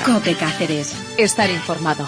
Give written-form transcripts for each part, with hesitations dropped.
COPE Cáceres. Estar informado.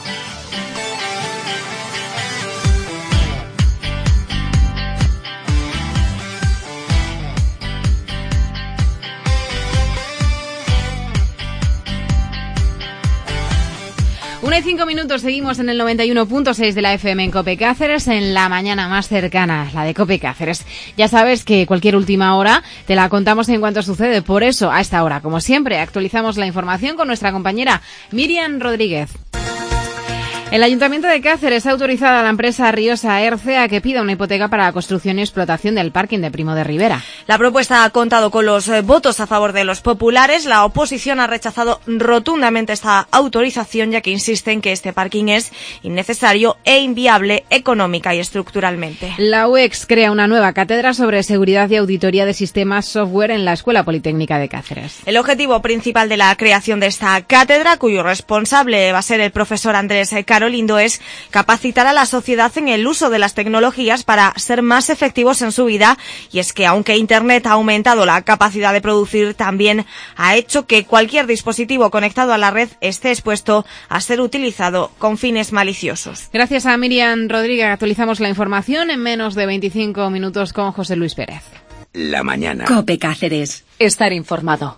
Una y 5 minutos, seguimos en el 91.6 de la FM en COPE Cáceres, en la mañana más cercana, la de COPE Cáceres. Ya sabes que cualquier última hora te la contamos en cuanto sucede, por eso a esta hora, como siempre, actualizamos la información con nuestra compañera Miriam Rodríguez. El Ayuntamiento de Cáceres ha autorizado a la empresa Riosa Erce a que pida una hipoteca para la construcción y explotación del parking de Primo de Rivera. La propuesta ha contado con los votos a favor de los populares. La oposición ha rechazado rotundamente esta autorización, ya que insisten que este parking es innecesario e inviable económica y estructuralmente. La UEX crea una nueva cátedra sobre seguridad y auditoría de sistemas software en la Escuela Politécnica de Cáceres. El objetivo principal de la creación de esta cátedra, cuyo responsable va a ser el profesor Andrés Carolindo, es capacitar a la sociedad en el uso de las tecnologías para ser más efectivos en su vida. Y es que aunque Internet ha aumentado la capacidad de producir, también ha hecho que cualquier dispositivo conectado a la red esté expuesto a ser utilizado con fines maliciosos. Gracias a Miriam Rodríguez actualizamos la información en menos de 25 minutos con José Luis Pérez. La mañana. COPE Cáceres. Estar informado.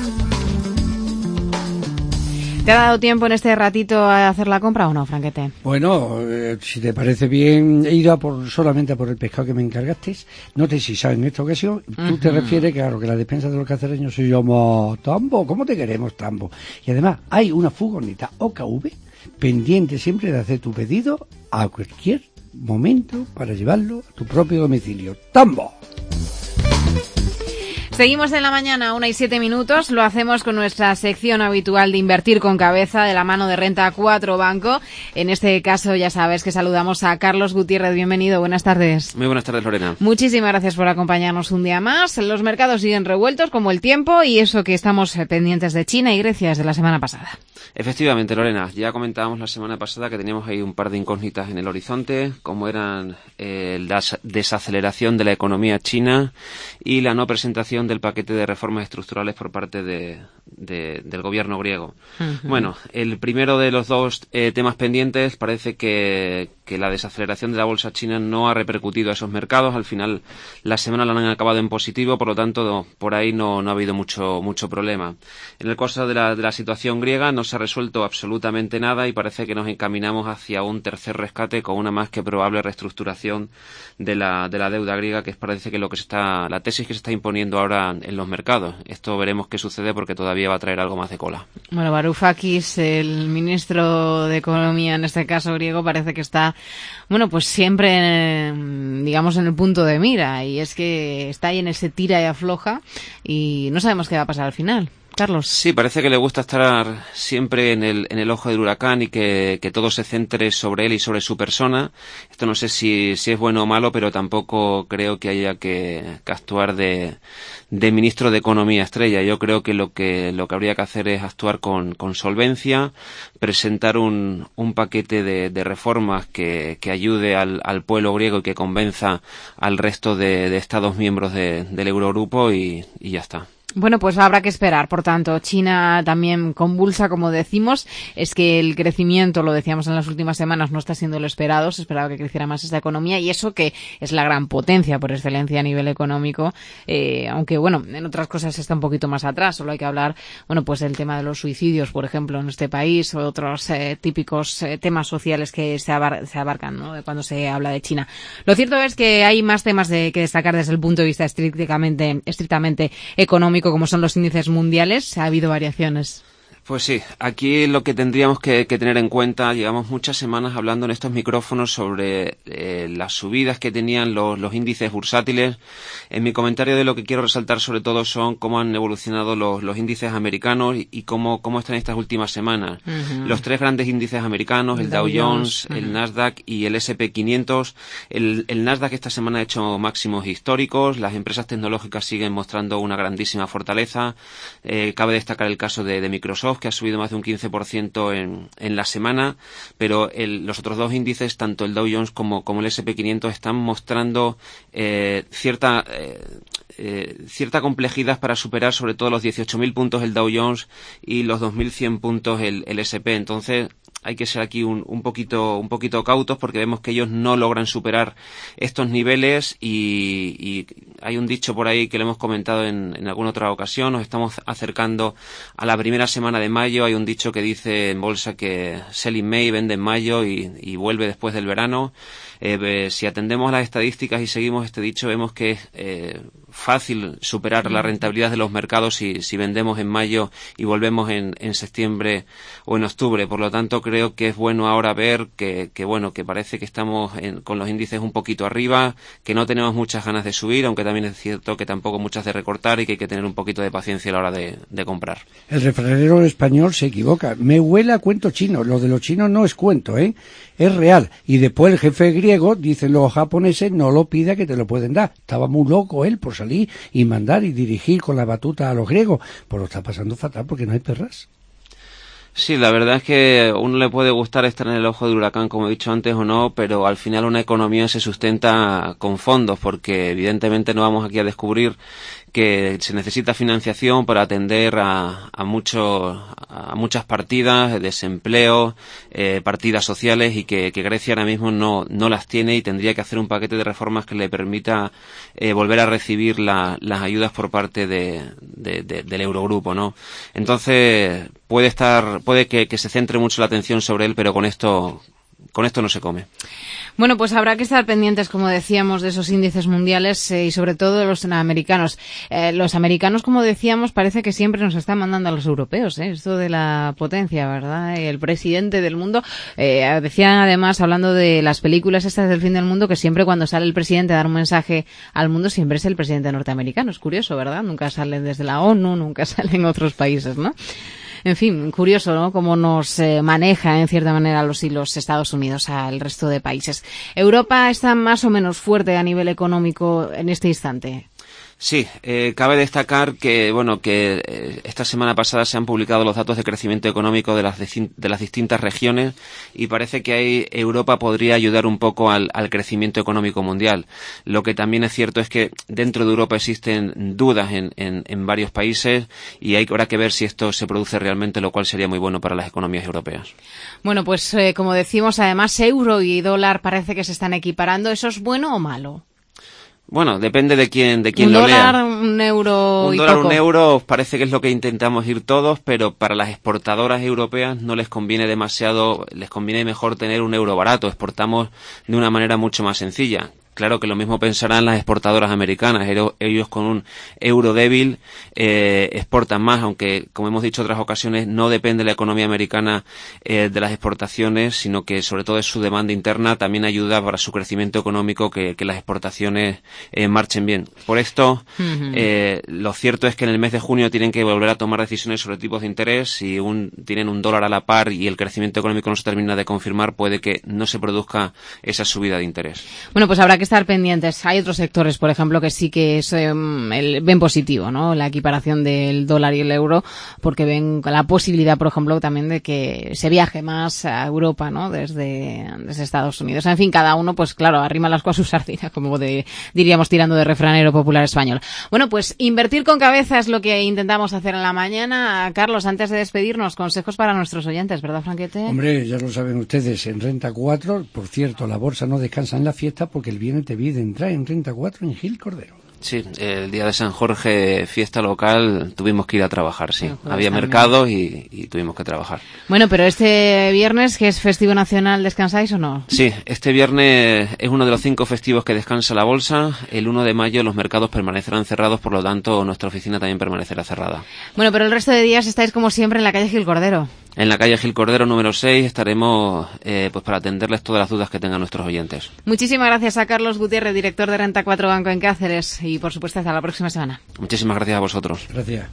¿Te ha dado tiempo en este ratito a hacer la compra o no, Franquete? Bueno, si te parece bien, he ido solamente a por el pescado que me encargasteis. No te si sabes en esta ocasión. Tú te refieres, claro, que la despensa de los cacereños soy yo, Tambo. ¿Cómo te queremos, Tambo? Y además hay una furgoneta OKV pendiente siempre de hacer tu pedido a cualquier momento para llevarlo a tu propio domicilio. ¡Tambo! Seguimos en la mañana, 1 y 7 minutos. Lo hacemos con nuestra sección habitual de Invertir con Cabeza, de la mano de Renta 4 Banco. En este caso, ya sabes que saludamos a Carlos Gutiérrez. Bienvenido, buenas tardes. Muy buenas tardes, Lorena. Muchísimas gracias por acompañarnos un día más. Los mercados siguen revueltos como el tiempo, y eso que estamos pendientes de China y Grecia desde la semana pasada. Efectivamente, Lorena, ya comentábamos la semana pasada que teníamos ahí un par de incógnitas en el horizonte, como eran la desaceleración de la economía china y la no presentación del paquete de reformas estructurales por parte del gobierno griego. Uh-huh. Bueno, el primero de los dos temas pendientes parece que la desaceleración de la bolsa china no ha repercutido a esos mercados. Al final la semana la han acabado en positivo, por lo tanto por ahí no ha habido mucho problema. En el caso de la situación griega no se ha resuelto absolutamente nada y parece que nos encaminamos hacia un tercer rescate con una más que probable reestructuración de la deuda griega, que parece que la tesis que se está imponiendo ahora en los mercados. Esto veremos qué sucede porque todavía va a traer algo más de cola. Bueno, Varoufakis, el ministro de Economía, en este caso griego, parece que está, bueno, pues siempre, digamos, en el punto de mira, y es que está ahí en ese tira y afloja y no sabemos qué va a pasar al final. Carlos. Sí, parece que le gusta estar siempre en el ojo del huracán y que todo se centre sobre él y sobre su persona. Esto no sé si es bueno o malo, pero tampoco creo que haya que actuar de ministro de Economía estrella. Yo creo que lo que habría que hacer es actuar con solvencia, presentar un paquete de reformas que ayude al pueblo griego y que convenza al resto de Estados miembros del Eurogrupo y ya está. Bueno, pues habrá que esperar. Por tanto, China también convulsa, como decimos. Es que el crecimiento, lo decíamos en las últimas semanas, no está siendo lo esperado. Se esperaba que creciera más esta economía, y eso que es la gran potencia por excelencia a nivel económico. Aunque, bueno, en otras cosas está un poquito más atrás. Solo hay que hablar, bueno, pues del tema de los suicidios, por ejemplo, en este país, o otros típicos temas sociales que se abarcan, ¿no?, cuando se habla de China. Lo cierto es que hay más temas que destacar desde el punto de vista estrictamente económico, como son los índices mundiales. Ha habido variaciones. Pues sí, aquí lo que tendríamos que tener en cuenta, llevamos muchas semanas hablando en estos micrófonos sobre las subidas que tenían los índices bursátiles. En mi comentario de lo que quiero resaltar sobre todo son cómo han evolucionado los índices americanos y cómo están estas últimas semanas. Uh-huh. Los tres grandes índices americanos, el Dow Jones, uh-huh, el Nasdaq y el S&P 500. El Nasdaq esta semana ha hecho máximos históricos, las empresas tecnológicas siguen mostrando una grandísima fortaleza. Cabe destacar el caso de Microsoft, que ha subido más de un 15% en la semana, pero los otros dos índices, tanto el Dow Jones como el S&P 500, están mostrando cierta cierta complejidad para superar sobre todo los 18.000 puntos el Dow Jones y los 2.100 puntos el S&P. Entonces hay que ser aquí un poquito cautos porque vemos que ellos no logran superar estos niveles y hay un dicho por ahí que lo hemos comentado en alguna otra ocasión. Nos estamos acercando a la primera semana de mayo. Hay un dicho que dice en bolsa que sell in May, vende en mayo y vuelve después del verano. Si atendemos a las estadísticas y seguimos este dicho, vemos que es fácil superar la rentabilidad de los mercados si vendemos en mayo y volvemos en septiembre o en octubre. Por lo tanto, creo que es bueno ahora ver que parece que estamos con los índices un poquito arriba, que no tenemos muchas ganas de subir, aunque también es cierto que tampoco muchas de recortar y que hay que tener un poquito de paciencia a la hora de comprar. El refranero español se equivoca. Me huele a cuento chino. Lo de los chinos no es cuento, es real. Y después el jefe griego, dicen los japoneses, no lo pida que te lo pueden dar. Estaba muy loco él por salir y mandar y dirigir con la batuta a los griegos. Pues lo está pasando fatal porque no hay perras. Sí, la verdad es que a uno le puede gustar estar en el ojo del huracán, como he dicho antes o no, pero al final una economía se sustenta con fondos, porque evidentemente no vamos aquí a descubrir que se necesita financiación para atender a muchas partidas, desempleo, partidas sociales, y que Grecia ahora mismo no las tiene y tendría que hacer un paquete de reformas que le permita volver a recibir las ayudas por parte del Eurogrupo, ¿no? Entonces puede que se centre mucho la atención sobre él, pero con esto no se come. Bueno, pues habrá que estar pendientes, como decíamos, de esos índices mundiales y sobre todo de los americanos. Los americanos, como decíamos, parece que siempre nos están mandando a los europeos, esto de la potencia, ¿verdad? El presidente del mundo. Decían además, hablando de las películas estas del fin del mundo, que siempre cuando sale el presidente a dar un mensaje al mundo, siempre es el presidente norteamericano. Es curioso, ¿verdad? Nunca salen desde la ONU, nunca salen otros países, ¿no? En fin, curioso, ¿no? Cómo nos maneja, en cierta manera, los Estados Unidos al resto de países. ¿Europa está más o menos fuerte a nivel económico en este instante? Sí, cabe destacar que esta semana pasada se han publicado los datos de crecimiento económico de las distintas regiones y parece que ahí Europa podría ayudar un poco al crecimiento económico mundial. Lo que también es cierto es que dentro de Europa existen dudas en varios países y habrá que ver si esto se produce realmente, lo cual sería muy bueno para las economías europeas. Bueno, pues como decimos, además euro y dólar parece que se están equiparando. ¿Eso es bueno o malo? Bueno, depende de quién lo lea. Un euro y dólar, poco. un euro, parece que es lo que intentamos ir todos, pero para las exportadoras europeas no les conviene demasiado, les conviene mejor tener un euro barato. Exportamos de una manera mucho más sencilla. Claro que lo mismo pensarán las exportadoras americanas. Ellos con un euro débil exportan más, aunque, como hemos dicho en otras ocasiones, no depende la economía americana de las exportaciones, sino que sobre todo es su demanda interna. También ayuda para su crecimiento económico que las exportaciones marchen bien. Por esto, lo cierto es que en el mes de junio tienen que volver a tomar decisiones sobre tipos de interés. Si tienen un dólar a la par y el crecimiento económico no se termina de confirmar, puede que no se produzca esa subida de interés. Bueno, pues habrá que estar pendientes. Hay otros sectores, por ejemplo, que sí que ven positivo, ¿no? La equiparación del dólar y el euro, porque ven la posibilidad, por ejemplo, también de que se viaje más a Europa, ¿no? Desde Estados Unidos. En fin, cada uno, pues claro, arrima las cosas a su sardina, como diríamos tirando de refranero popular español. Bueno, pues invertir con cabeza es lo que intentamos hacer en la mañana. Carlos, antes de despedirnos, consejos para nuestros oyentes, ¿verdad, Franquete? Hombre, ya lo saben ustedes, en Renta 4, por cierto, la bolsa no descansa en la fiesta porque el viernes te vi de entrar en Renta 4 en Gil Cordero. Sí, el día de San Jorge, fiesta local, tuvimos que ir a trabajar, sí. Había mercados y tuvimos que trabajar. Bueno, pero este viernes, que es festivo nacional, ¿descansáis o no? Sí, este viernes es uno de los 5 festivos que descansa la bolsa. El 1 de mayo los mercados permanecerán cerrados, por lo tanto nuestra oficina también permanecerá cerrada. Bueno, pero el resto de días estáis como siempre en la calle Gil Cordero. En la calle Gil Cordero número 6 estaremos pues para atenderles todas las dudas que tengan nuestros oyentes. Muchísimas gracias a Carlos Gutiérrez, director de Renta 4 Banco en Cáceres, y por supuesto hasta la próxima semana. Muchísimas gracias a vosotros. Gracias.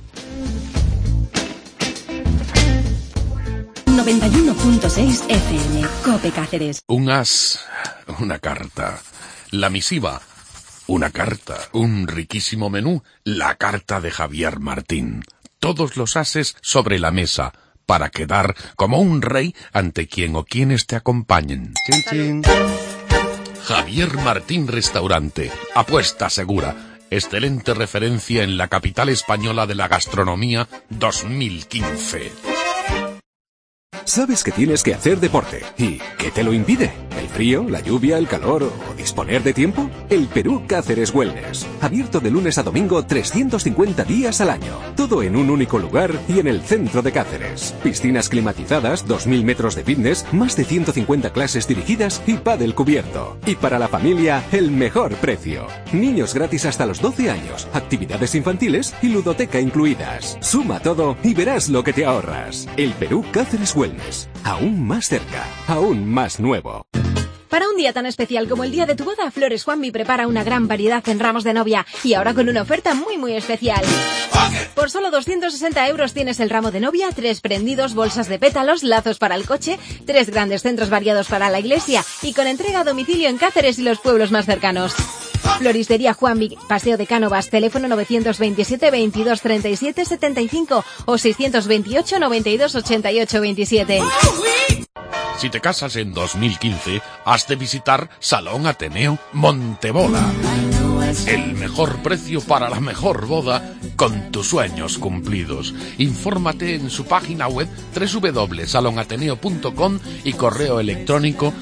91.6 FM, COPE Cáceres. Un as, una carta. La misiva, una carta. Un riquísimo menú, la carta de Javier Martín. Todos los ases sobre la mesa, para quedar como un rey ante quien o quienes te acompañen. Chin, chin. Javier Martín Restaurante, apuesta segura. excelente referencia en la capital española de la gastronomía 2015. Sabes que tienes que hacer deporte. ¿Y qué te lo impide? ¿El frío, la lluvia, el calor o disponer de tiempo? El Perú Cáceres Wellness. Abierto de lunes a domingo 350 días al año. Todo en un único lugar y en el centro de Cáceres. Piscinas climatizadas, 2000 metros de fitness, más de 150 clases dirigidas y pádel cubierto. Y para la familia, el mejor precio. Niños gratis hasta los 12 años, actividades infantiles y ludoteca incluidas. Suma todo y verás lo que te ahorras. El Perú Cáceres Wellness. Aún más cerca, aún más nuevo. Para un día tan especial como el día de tu boda, Flores Juanmi prepara una gran variedad en ramos de novia y ahora con una oferta muy especial. Por solo 260 € tienes el ramo de novia, 3 prendidos, bolsas de pétalos, lazos para el coche, 3 grandes centros variados para la iglesia y con entrega a domicilio en Cáceres y los pueblos más cercanos. Floristería Juanmi, Paseo de Cánovas, teléfono 927 22 37 75 o 628 92 88 27. Si te casas en 2015, has de visitar Salón Ateneo Montebola. El mejor precio para la mejor boda con tus sueños cumplidos. Infórmate en su página web www.salonateneo.com y correo electrónico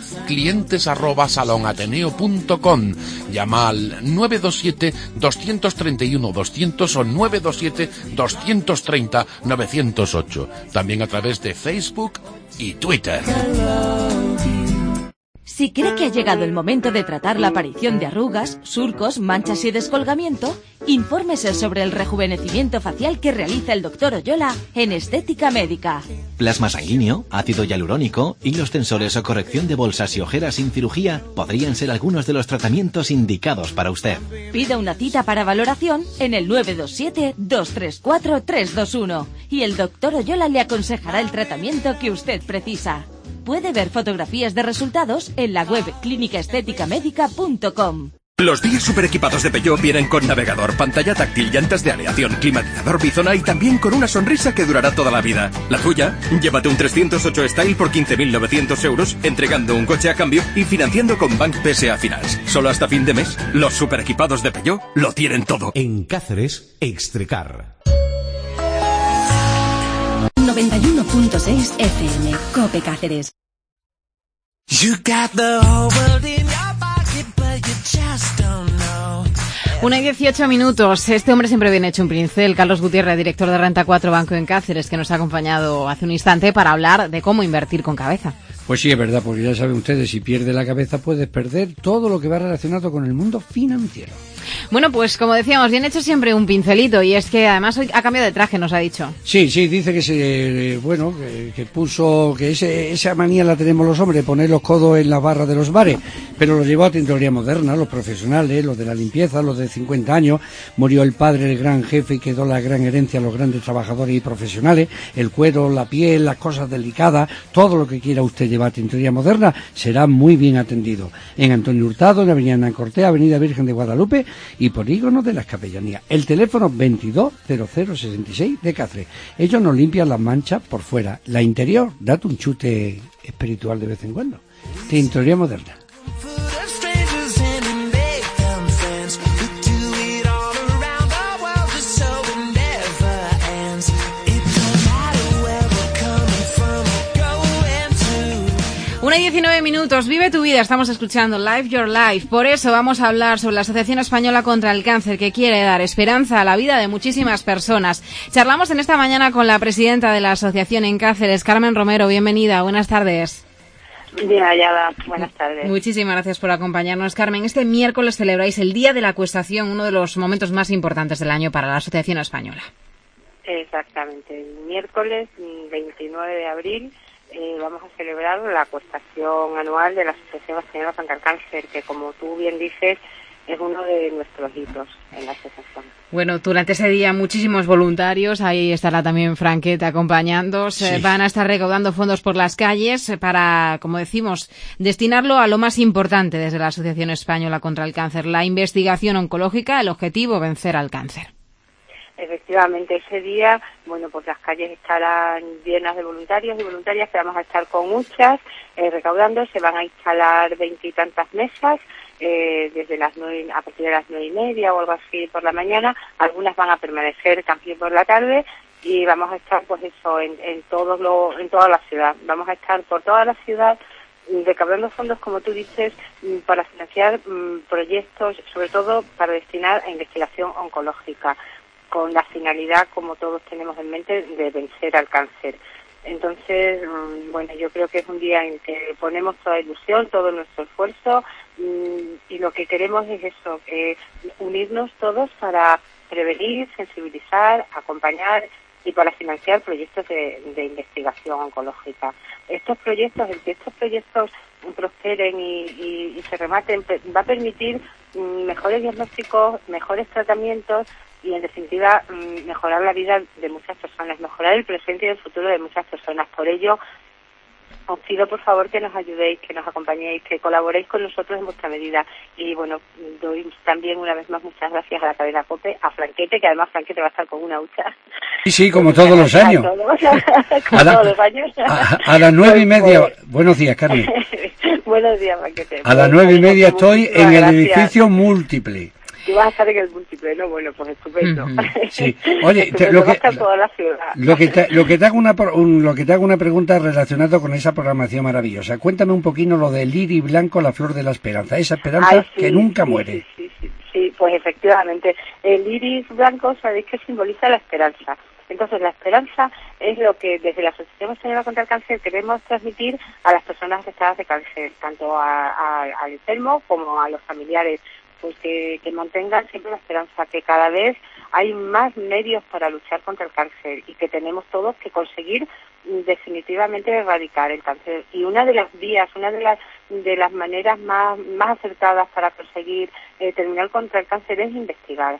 clientes@salonateneo.com. Llama al 927 231 200 o 927 230 908. También a través de Facebook y Twitter. Si cree que ha llegado el momento de tratar la aparición de arrugas, surcos, manchas y descolgamiento, infórmese sobre el rejuvenecimiento facial que realiza el Dr. Oyola en Estética Médica. Plasma sanguíneo, ácido hialurónico, hilos tensores o corrección de bolsas y ojeras sin cirugía podrían ser algunos de los tratamientos indicados para usted. Pida una cita para valoración en el 927-234-321 y el Dr. Oyola le aconsejará el tratamiento que usted precisa. Puede ver fotografías de resultados en la web clínicaestéticamedica.com. Los días super equipados de Peugeot vienen con navegador, pantalla táctil, llantas de aleación, climatizador Bizona y también con una sonrisa que durará toda la vida. ¿La tuya? Llévate un 308 Style por 15.900 €, entregando un coche a cambio y financiando con Bank PSA Finance. Solo hasta fin de mes, los super equipados de Peugeot lo tienen todo. En Cáceres, Extrecar. 91.6 FM, Cope Cáceres. You got the whole world in your pocket, but you just don't know. 1:18. Este hombre siempre viene hecho un pincel. Carlos Gutiérrez, director de Renta 4 Banco en Cáceres, que nos ha acompañado hace un instante para hablar de cómo invertir con cabeza. Pues sí, es verdad, porque ya saben ustedes, si pierdes la cabeza puedes perder todo lo que va relacionado con el mundo financiero. Bueno, pues como decíamos, bien hecho siempre un pincelito, y es que además hoy ha cambiado de traje, nos ha dicho. Sí, dice que que puso, que esa manía la tenemos los hombres, poner los codos en las barras de los bares, pero lo llevó a tintorería moderna, los profesionales, los de la limpieza, los de 50 años, murió el padre, el gran jefe, y quedó la gran herencia a los grandes trabajadores y profesionales, el cuero, la piel, las cosas delicadas, todo lo que quiera usted llevar a tintorería moderna será muy bien atendido. En Antonio Hurtado, en Avenida Hernán Cortés, Avenida Virgen de Guadalupe y Polígono de las Capellanías. El teléfono 220066 de Cáceres. Ellos nos limpian las manchas por fuera. La interior, date un chute espiritual de vez en cuando. Tintorería moderna. Una y 19 minutos, vive tu vida, estamos escuchando Live Your Life. Por eso vamos a hablar sobre la Asociación Española contra el Cáncer, que quiere dar esperanza a la vida de muchísimas personas. Charlamos en esta mañana con la presidenta de la asociación en Cáceres, Carmen Romero. Bienvenida, buenas tardes. Bien hallada, buenas tardes. Muchísimas gracias por acompañarnos, Carmen. Este miércoles celebráis el Día de la Acuestación, uno de los momentos más importantes del año para la Asociación Española. Exactamente, el miércoles 29 de abril vamos a celebrar la acuestación anual de la Asociación Española contra el Cáncer, que como tú bien dices, es uno de nuestros hitos en la asociación. Bueno, durante ese día muchísimos voluntarios, ahí estará también Franqueta acompañándoos, sí. Van a estar recaudando fondos por las calles para, como decimos, destinarlo a lo más importante desde la Asociación Española contra el Cáncer, la investigación oncológica, el objetivo, vencer al cáncer. Efectivamente, ese día, bueno, pues las calles estarán llenas de voluntarios y voluntarias, que vamos a estar con muchas, recaudando, se van a instalar 20 y tantas mesas desde las 9, a partir de las 9:30 o algo así por la mañana. Algunas van a permanecer también por la tarde y vamos a estar, pues eso, en toda la ciudad. Vamos a estar por toda la ciudad recaudando fondos, como tú dices, para financiar proyectos, sobre todo para destinar a investigación oncológica, con la finalidad, como todos tenemos en mente, de vencer al cáncer. Entonces, bueno, yo creo que es un día en que ponemos toda ilusión, todo nuestro esfuerzo, y lo que queremos es eso, unirnos todos para prevenir, sensibilizar, acompañar y para financiar proyectos de investigación oncológica. Estos proyectos, el que estos proyectos prosperen y se rematen, va a permitir mejores diagnósticos, mejores tratamientos y, en definitiva, mejorar la vida de muchas personas, mejorar el presente y el futuro de muchas personas. Por ello, os pido, por favor, que nos ayudéis, que nos acompañéis, que colaboréis con nosotros en vuestra medida. Y, bueno, doy también una vez más muchas gracias a la cadena COPE, a Franquete, que además Franquete va a estar con una hucha. Sí, como todos los años. Como todos los años. A las 9:30. Buenos días, Carmen. Buenos días, Franquete. A las 9:30 estoy en el edificio múltiple. Tú vas a estar en el múltiple, ¿no? Bueno, pues estupendo. Sí. Oye, lo que te hago una pregunta relacionada con esa programación maravillosa. Cuéntame un poquito lo del lirio blanco, la flor de la esperanza, esa esperanza que nunca muere. Sí, pues efectivamente. El iris blanco, sabéis que simboliza la esperanza. Entonces, la esperanza es lo que desde la Asociación Española contra el Cáncer queremos transmitir a las personas afectadas de cáncer, tanto al enfermo como a los familiares, pues que mantengan siempre la esperanza, que cada vez hay más medios para luchar contra el cáncer y que tenemos todos que conseguir definitivamente erradicar el cáncer. Y una de las vías, una de las maneras más acertadas para conseguir terminar contra el cáncer es investigar.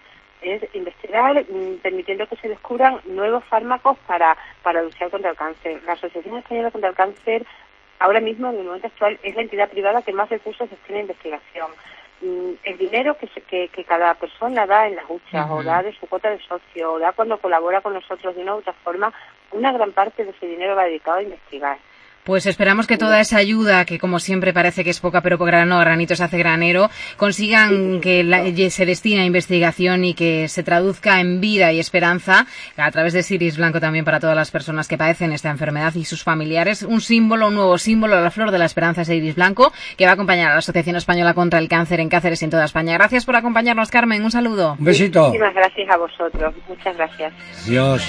Permitiendo que se descubran nuevos fármacos para luchar contra el cáncer. La Asociación Española contra el Cáncer, ahora mismo, en el momento actual, es la entidad privada que más recursos destina a investigación. El dinero que cada persona da en las huchas, o da de su cuota de socio, o da cuando colabora con nosotros de una u otra forma, una gran parte de ese dinero va dedicado a investigar. Pues esperamos que toda esa ayuda, que como siempre parece que es poca, pero por granito se hace granero, consigan que se destine a investigación y que se traduzca en vida y esperanza a través de Iris Blanco también para todas las personas que padecen esta enfermedad y sus familiares. Un nuevo símbolo, la flor de la esperanza es Iris Blanco, que va a acompañar a la Asociación Española contra el Cáncer en Cáceres y en toda España. Gracias por acompañarnos, Carmen. Un saludo. Un besito. Muchísimas gracias a vosotros. Muchas gracias. Dios.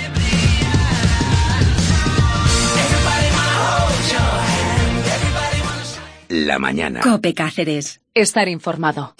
La mañana. COPE Cáceres. Estar informado.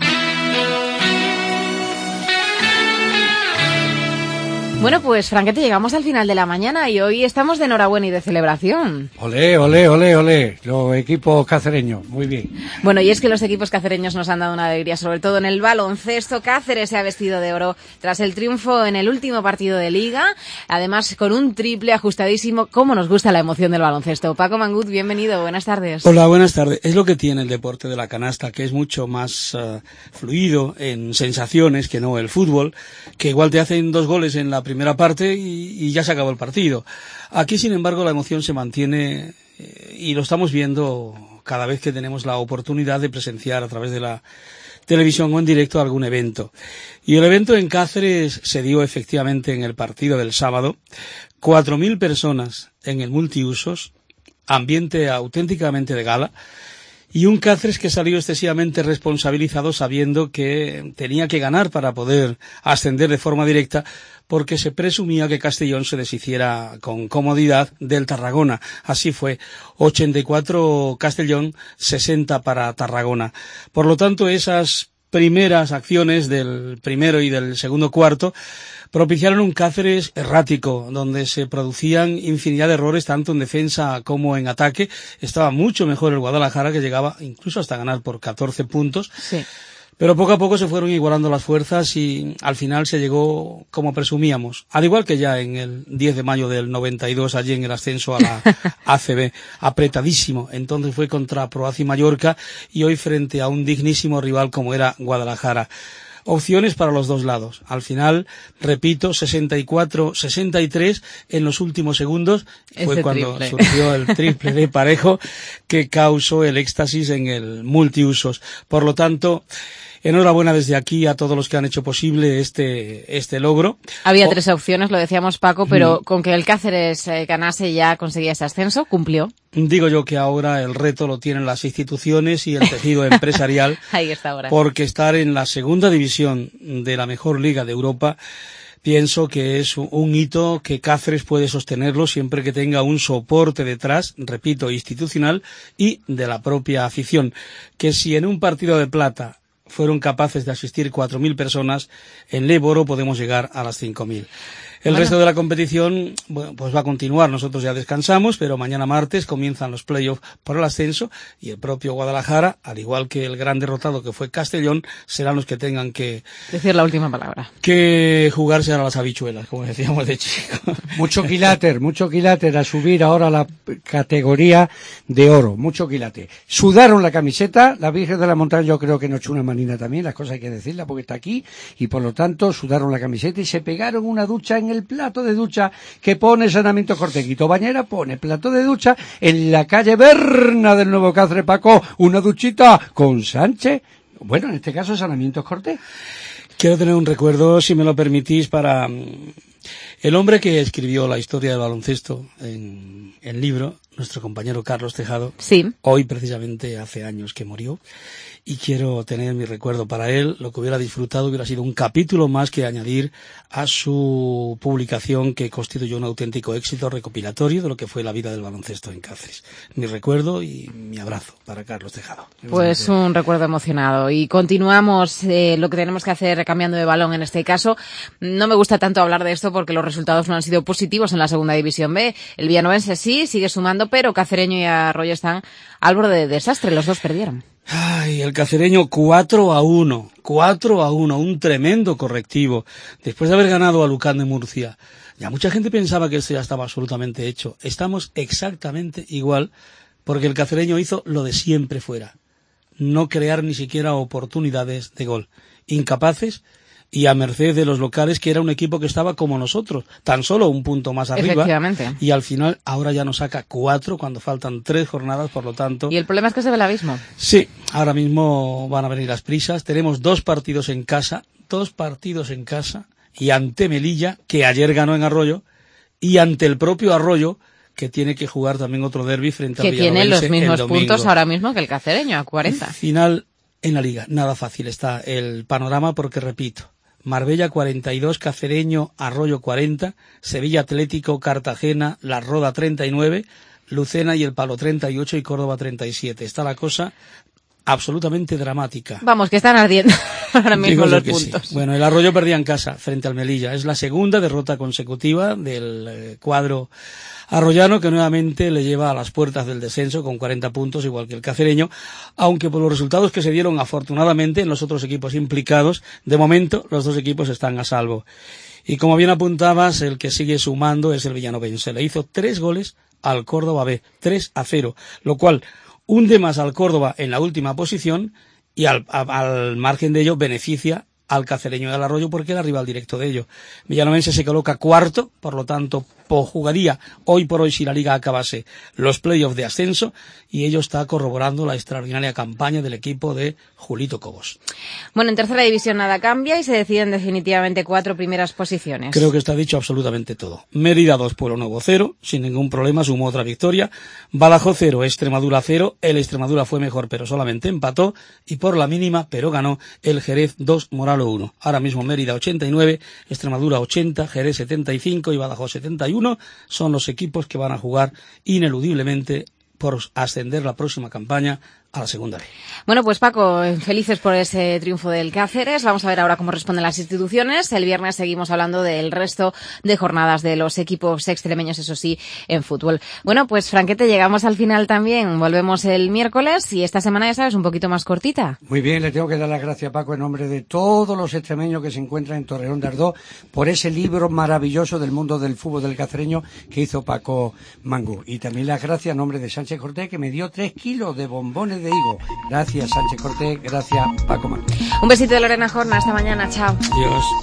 Bueno, pues Franquete, llegamos al final de la mañana y hoy estamos de enhorabuena y de celebración. Olé, olé, olé, olé, los equipos cacereños, muy bien. Bueno, y es que los equipos cacereños nos han dado una alegría, sobre todo en el baloncesto. Cáceres se ha vestido de oro tras el triunfo en el último partido de Liga, además con un triple ajustadísimo. ¿Cómo nos gusta la emoción del baloncesto? Paco Mangut, bienvenido, buenas tardes. Hola, buenas tardes. Es lo que tiene el deporte de la canasta, que es mucho más fluido en sensaciones que no el fútbol, que igual te hacen 2 goles en la primera parte y ya se acabó el partido. Aquí, sin embargo, la emoción se mantiene y lo estamos viendo cada vez que tenemos la oportunidad de presenciar a través de la televisión o en directo algún evento. Y el evento en Cáceres se dio efectivamente en el partido del sábado. 4.000 personas en el multiusos, ambiente auténticamente de gala. Y un Cáceres que salió excesivamente responsabilizado sabiendo que tenía que ganar para poder ascender de forma directa, porque se presumía que Castellón se deshiciera con comodidad del Tarragona. Así fue, 84 Castellón, 60 para Tarragona. Por lo tanto, esas primeras acciones del primero y del segundo cuarto propiciaron un Cáceres errático, donde se producían infinidad de errores tanto en defensa como en ataque. Estaba mucho mejor el Guadalajara, que llegaba incluso hasta ganar por 14 puntos. Sí. Pero poco a poco se fueron igualando las fuerzas y al final se llegó como presumíamos. Al igual que ya en el 10 de mayo del 92, allí en el ascenso a la ACB, apretadísimo. Entonces fue contra Proaci Mallorca y hoy frente a un dignísimo rival como era Guadalajara. opciones para los dos lados. Al final, repito, 64-63 en los últimos segundos fue cuando surgió el triple de Parejo que causó el éxtasis en el multiusos. Por lo tanto, enhorabuena desde aquí a todos los que han hecho posible este logro. Había 3 opciones, lo decíamos Paco, pero con que el Cáceres ganase ya conseguía ese ascenso, cumplió. Digo yo que ahora el reto lo tienen las instituciones y el tejido empresarial. Ahí está ahora. Porque estar en la segunda división de la mejor liga de Europa, pienso que es un hito que Cáceres puede sostenerlo siempre que tenga un soporte detrás, repito, institucional y de la propia afición. Que si en un partido de plata fueron capaces de asistir 4.000 personas, en Leboro podemos llegar a las 5.000. El resto de la competición, bueno, pues va a continuar. Nosotros ya descansamos, pero mañana martes comienzan los playoffs por el ascenso y el propio Guadalajara, al igual que el gran derrotado que fue Castellón, serán los que tengan que decir la última palabra. Que jugarse a las habichuelas, como decíamos de chico. Mucho quilate a subir ahora a la categoría de oro, mucho quilate. Sudaron la camiseta, la Virgen de la Montaña yo creo que no echó una manina también, las cosas hay que decirlas porque está aquí, y por lo tanto sudaron la camiseta y se pegaron una ducha en el plato de ducha que pone Saneamiento Cortés. Quito bañera, pone plato de ducha en la calle Berna del Nuevo Cáceres, Paco, una duchita con Sánchez, bueno, en este caso Saneamiento Cortés. Quiero tener un recuerdo, si me lo permitís, para el hombre que escribió la historia del baloncesto en el libro, nuestro compañero Carlos Tejado. Sí. Hoy precisamente hace años que murió. Y quiero tener mi recuerdo para él. Lo que hubiera disfrutado hubiera sido un capítulo más que añadir a su publicación que constituyó un auténtico éxito recopilatorio de lo que fue la vida del baloncesto en Cáceres. Mi recuerdo y mi abrazo para Carlos Tejado. Pues un recuerdo emocionado. Y continuamos lo que tenemos que hacer cambiando de balón en este caso. No me gusta tanto hablar de esto porque los resultados no han sido positivos en la segunda división B. El villanovense sí, sigue sumando, pero Cacereño y Arroyo están al borde de desastre. Los dos perdieron. Ay, el Cacereño 4-1, un tremendo correctivo. Después de haber ganado a Lucán de Murcia, ya mucha gente pensaba que esto ya estaba absolutamente hecho. Estamos exactamente igual, porque el Cacereño hizo lo de siempre fuera. No crear ni siquiera oportunidades de gol. Incapaces y a merced de los locales, que era un equipo que estaba como nosotros, tan solo un punto más arriba. Efectivamente. Y al final ahora ya nos saca 4 cuando faltan 3 jornadas, por lo tanto. ¿Y el problema es que se ve el abismo? Sí, ahora mismo van a venir las prisas. Tenemos 2 partidos en casa, y ante Melilla, que ayer ganó en Arroyo, y ante el propio Arroyo, que tiene que jugar también otro derbi frente al Villanovense. Que tiene los mismos puntos ahora mismo que el Cacereño, a 40. Final en la Liga, nada fácil está el panorama porque, repito, Marbella 42, Cacereño, Arroyo 40, Sevilla Atlético, Cartagena, La Roda 39, Lucena y El Palo 38 y Córdoba 37. Está la cosa absolutamente dramática. Vamos, que están ardiendo ahora mismo los puntos. Sí. Bueno, el Arroyo perdía en casa frente al Melilla. Es la segunda derrota consecutiva del cuadro arroyano, que nuevamente le lleva a las puertas del descenso con 40 puntos, igual que el Cacereño, aunque por los resultados que se dieron afortunadamente en los otros equipos implicados, de momento los 2 equipos están a salvo. Y como bien apuntabas, el que sigue sumando es el villanovense. Le hizo 3 goles al Córdoba B, 3-0, lo cual hunde más al Córdoba en la última posición y al margen de ello beneficia al Cacereño y al Arroyo porque era rival directo de ello. Villanovense se coloca 4º, por lo tanto jugaría hoy por hoy, si la Liga acabase, los playoffs de ascenso, y ello está corroborando la extraordinaria campaña del equipo de Julito Cobos. Bueno, en tercera división nada cambia y se deciden definitivamente 4 primeras posiciones. Creo que está dicho absolutamente todo. Mérida 2, Pueblo Nuevo 0, sin ningún problema, sumó otra victoria. Badajoz 0, Extremadura 0, el Extremadura fue mejor pero solamente empató, y por la mínima pero ganó el Jerez 2, Moralo 1. Ahora mismo Mérida 89, Extremadura 80, Jerez 75 y Badajoz 71 son los equipos que van a jugar ineludiblemente por ascender la próxima campaña a la segunda B. Bueno, pues Paco, felices por ese triunfo del Cáceres. Vamos a ver ahora cómo responden las instituciones. El viernes seguimos hablando del resto de jornadas de los equipos extremeños, eso sí, en fútbol. Bueno, pues Franquete, llegamos al final también. Volvemos el miércoles y esta semana, ya sabes, un poquito más cortita. Muy bien, le tengo que dar las gracias, Paco, en nombre de todos los extremeños que se encuentran en Torreón de Ardoz por ese libro maravilloso del mundo del fútbol del cacereño que hizo Paco Mangú. Y también las gracias en nombre de Sánchez Cortés, que me dio 3 kilos de bombones Verde Higo. Gracias, Sánchez Cortés. Gracias, Paco Martín. Un besito de Lorena Jorna. Hasta mañana. Chao. Adiós.